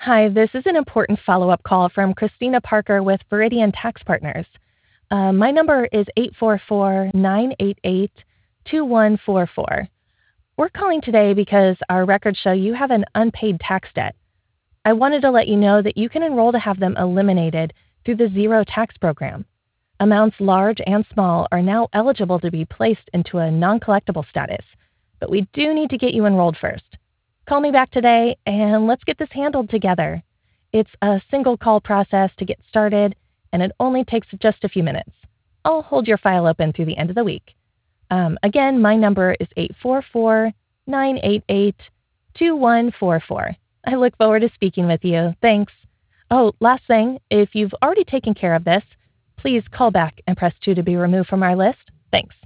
Hi, this is an important follow-up call from Christina Parker with Viridian Tax Partners. My number is 844-988-2144. We're calling today because our records show you have an unpaid tax debt. I wanted to let you know that you can enroll to have them eliminated through the Zero Tax Program. Amounts large and small are now eligible to be placed into a non-collectible status, but we do need to get you enrolled first. Call me back today and let's get this handled together. It's a single call process to get started, and it only takes just a few minutes. I'll hold your file open through the end of the week. Again, my number is 844-988-2144. I look forward to speaking with you. Thanks. Oh, last thing, if you've already taken care of this, please call back and press 2 to be removed from our list. Thanks.